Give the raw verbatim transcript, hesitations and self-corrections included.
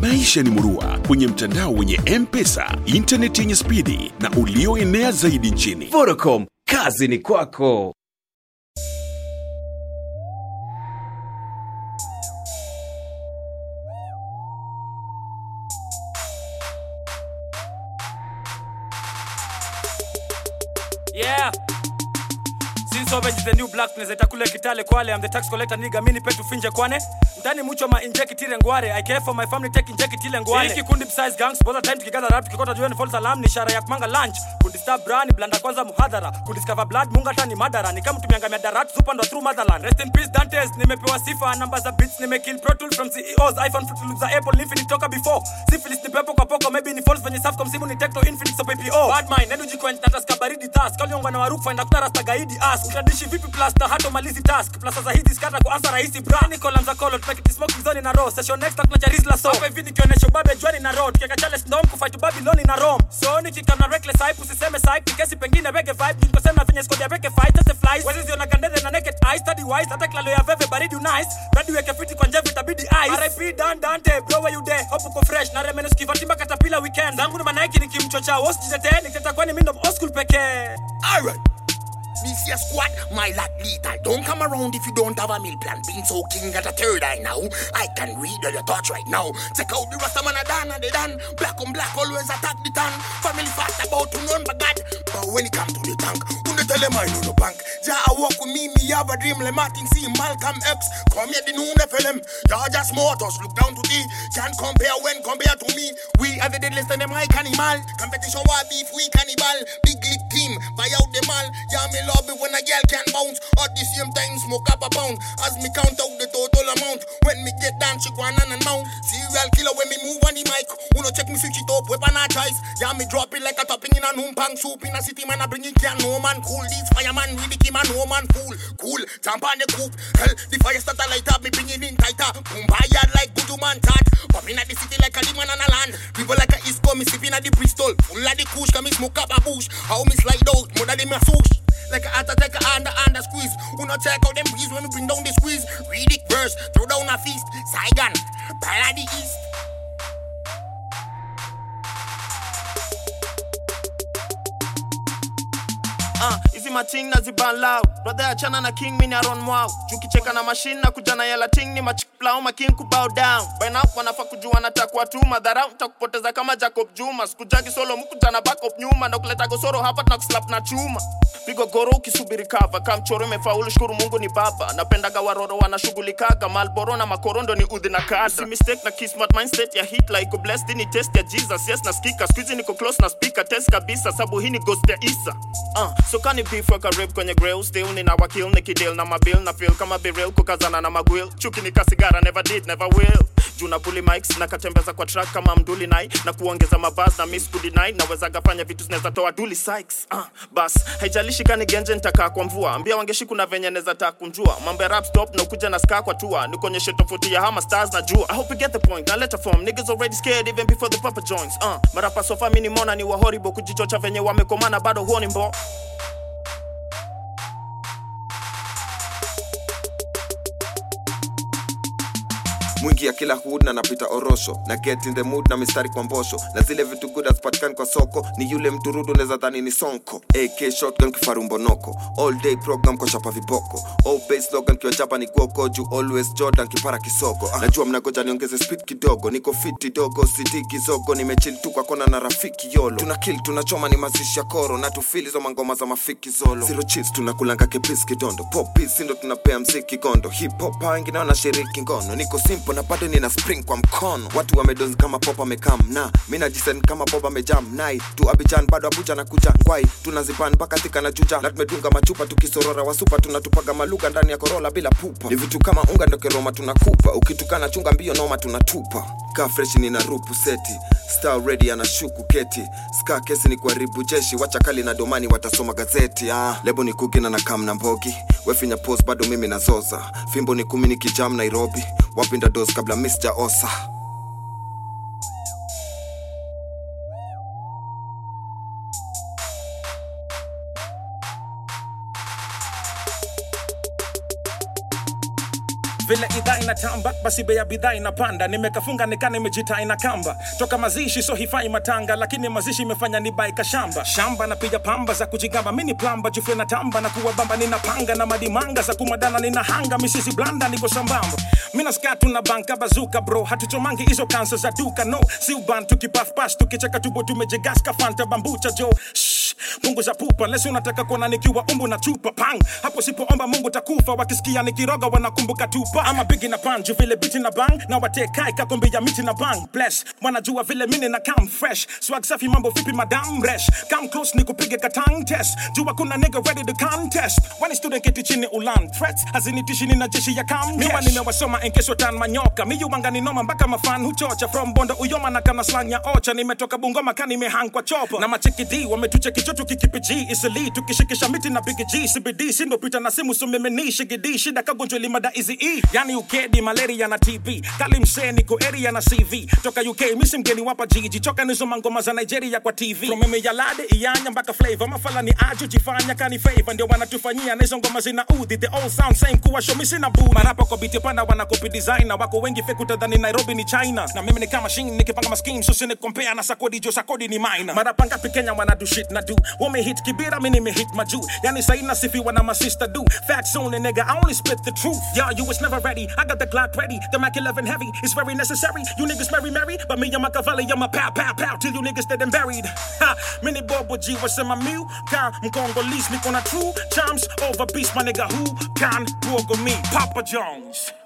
Maisha ni murua kwenye mtandao wenye M-Pesa, internet yenye spidi na ulioenea zaidi nchini. Vodacom, kazi ni kwako. Yeah. Since Orange is the new black place itakule Kitale Kwale. I'm the tax collector nigga, mini petu finje kwane. Ndani mucho ma inject tire ngware. I care for my family, take inject tile ngware. Hiki kundi besides gangs, both time tukigaza rap tukikota jueni false alarm ni ishara ya kumanga lunch. Kundi stab brani blanda kwanza muhadhara. Kundi discover blood munga tani madara. Ni kama tumiangamia darat super ndo through motherland. Rest in peace Dantes, nimepewa sifa number za beats, nimekill Pro Tool from C E Os, iPhone Fruit Loops za Apple, Infinite toka before. Syphilis ni pepo kwa poko, maybe ni false venye Safcom simu ni Tecno Infinite so P P O. Bad mind, nedu jiko nitatas baridi task. Kali yongwa na waruku find akuna rasta gaidi ask. Utadishi vipi plaster hato malizi task. Plaster za hizi skata kuanza rahisi bra. Ni columns za color, make it smoke zone na raw. Session next na charisla so. Hapa hivi nikionesha babe jwani na road. Kika challenge ndom kufight Babylon na Rome. So nikikam na reckless hype usiseme psych. Kesi pengine reggae vibe. Niko sema venye squad ya reggae fight as a flies. Wezi ziona kandede na naked eye. Study wise hata klalo ya veve baridi nice. Bradi weke fiti kwa njeve tabidi ice. R I P Dan Dante bro where you there. Hope uko fresh. Na remeno skivatimba katapila weekend. Zangu ni manaiki nikimchocha. Wosi jizete. Nikiteta kwani mindo old school peke. Alright. This your squad, my lad lethal. Don't come around if you don't have a meal plan. Being so king at a third eye now. I can read all your thoughts right now. Check out the rasta man a dan and they dan. Black on black always attack the tan. Family fast about to none but God. But when it comes to the tank, who they tell them I know the bank? Ja I walk with me, me have a dream. Le Martin C, Malcolm X. Come here the noon F L M. Y'all just mortals, look down to thee. Can't compare when compare to me. We are the deadliest and them high cannibal. Competition war beef, we cannibal. Big league team, buy out them all. Yeah me love it when a girl can bounce. At the same time smoke up a pound. As me count out the total amount. When me get down she go on and mount. Serial killer when me move on the mic. Uno check me switch it up, weapon a choice. Yeah me drop it like a topping in a numpang soup. In a city man a bring it can no man cool. This fireman really keep man no man fool. Cool, jump on the coop. Hell, the fire starter light up, me bring it in tighter. Boom by yard like Buju man tat. Popping at the city like a demon on a land. People like a East Coast, me sipping at the Bristol. Full of the kush, can me smoke up a bush. How me slide out, more than me a swoosh. Like a heart attack, a under, under squeeze. Who not check out them breeze when we bring down the squeeze. Read it verse, throw down a feast. Saigon, Bala the East. Ah, hizi mating na ziban loud. Brother achana na king mini aron wow. Jukicheka na machine na kujana yala ting ni machikplao making ku bow down. By now wanafaa kujua natakuwa tu madharau nitakupoteza kama Jacob Juma. Sikujagi solo mkutana back up nyuma na kuleta gosoro hapa tunakuslap na chuma. Pigo goro ukisubiri cover kama mchoro umefaulu shukuru Mungu ni baba. Napendaga waroro wanashughulikaga Malboro na makorondo ni udhi na kada. Si mistake na kismat mindset ya hit like blessed ni test ya Jesus. Yes nasikika squeeze niko close na speaker test kabisa sabu hii ni ghost ya Isa. Uh, so kani beef weka rib kwenye grill still nina wakil nikidil na mabil na feel kama biril kukazana na magwil chuki nika sigara never did never will juna bully mics na katembeza kwa track kama mduli nai na kuongeza mabaz na miss good night na weza gafanya vitu zinaweza toa duli Sykes ah uh, bas haijalishi kani genje nitakaa kwa mvua ambia wangeshi kuna venye naweza taka kunjua mambo rap stop na kuja na ska kwa tua nikonyeshe tofauti ya hama stars na jua I hope you get the point na letter form niggas already scared even before the papa joins ah uh, marapa sofa mini mona ni wa horrible kujichocha venye wamekomana bado huoni mbo. Mwingi ya kila hood na napita orosho na get in the mood na mistari kwa mbosho na zile vitu good hazipatikani kwa soko ni yule mtu rudu unaweza dhani ni sonko A K shotgun kifaru mbonoko all day program kwa chapa viboko all base slogan kiwa chapa ni goko ju always Jordan kipara kisoko ah. Najua mnagoja niongeze speed kidogo niko fit dogo sitiki zogo nimechill tu kwa kona na rafiki yolo tuna kill tunachoma ni mazishi ya koro na tufili zo mangoma za mafiki zolo zero chips tunakulanga kepis kidondo pop beats ndo tunapea mziki gondo hip hop hangi na na shiriki ngono niko simple na bado nina spring kwa mkono watu wamedonzi kama pop amekam na mimi najisen kama pop amejam nai tu Abidjan bado Abuja na kuja ngwai tunazipan mpaka tika na chuja na tumetunga machupa tukisorora wasupa tunatupaga maluga ndani ya Corolla bila pupa ni vitu kama unga ndo keroma tunakupa ukitukana chunga mbio noma tunatupa ka fresh nina rupu seti star ready anashuku keti ska kesi ni kuharibu jeshi wacha kali na domani watasoma gazeti ah lebo ni kugina na kam na mbogi wefinya post bado mimi nazoza fimbo ni kumi nikijam Nairobi wapinda dos kabla mister Osa. vile idhaa inatamba basi bei ya bidhaa inapanda. Nimekafunga nikana nimejita ina kamba toka mazishi so hifai matanga, lakini mazishi imefanya ni baika shamba shamba na piga pamba za kujigamba. Mini plamba jufre na tamba na kuwa bamba, nina panga na madimanga za kumadana, nina hanga misisi blanda niko sambamba. Mina skatu na banka bazuka bro, hatuchomangi hizo kansa za duka no. Si uban tukipaf pass tukicheka tubo tumejegaska fanta bambucha jo. Shh, Mungu za pupa lesi unataka kuona nikiwa umbu na chupa pang. Hapo sipo omba Mungu takufa, wakisikia nikiroga wanakumbuka tupa. Ama bigi na panju vile biti na bang, na watekai kakombe ya miti na bang. Bless, wanajua vile mini na come fresh. Swag safi mambo vipi madam resh. Come close ni kupige katang test. Jua kuna nigga ready to contest. Wani student keti chini ulan threats, hazinitishi nina jeshi ya come. Miwa nimewasoma in case tan manyoka. Miyu wanga ni noma mpaka mafan huchocha. From Bondo uyoma na kana slang ya ocha. Nimetoka Bungoma kani mehang kwa chopa. Na macheki D wametucheki joto kikipi G. Isili tukishikisha miti na big G. C B D sindo pita na simu sumemeni shigidi. Shida kagonjwa limada easy E. Yani U K di malaria na T B. Kali msee niko area na C V. Toka U K misi mgeni wapa Gigi. Choka nizo mangoma za Nigeria kwa T V. From meme ya lade iyanya mpaka flavor. Mafala ni aju jifanya kani favor. Ndio wanatufanyia na hizo ngoma zina udhi. They all sound same kuwa show misi na boo. Marapa kwa biti panda wana copy designer. Wako wengi fake utadhani Nairobi ni China. Na mimi ni kama machine nikipanga ma schemes. So sine compare na sakodi jo sakodi ni minor. Marapa ngapi Kenya wana do shit na do. Wame hit kibira mini me hit maju. Yani saina sifi wana my sister do. Facts only nigga I only spit the truth. Yeah you was never ready. I got the Glock ready. The Mac eleven heavy. It's very necessary. You niggas marry marry. But me and Machiavelli I'm a pow pow pow. Till you niggas dead and buried. Ha. Mini Bobo G what's in my meal. Ka Mkongolese me on a true charms over beast my nigga who can Google me Papa Jones.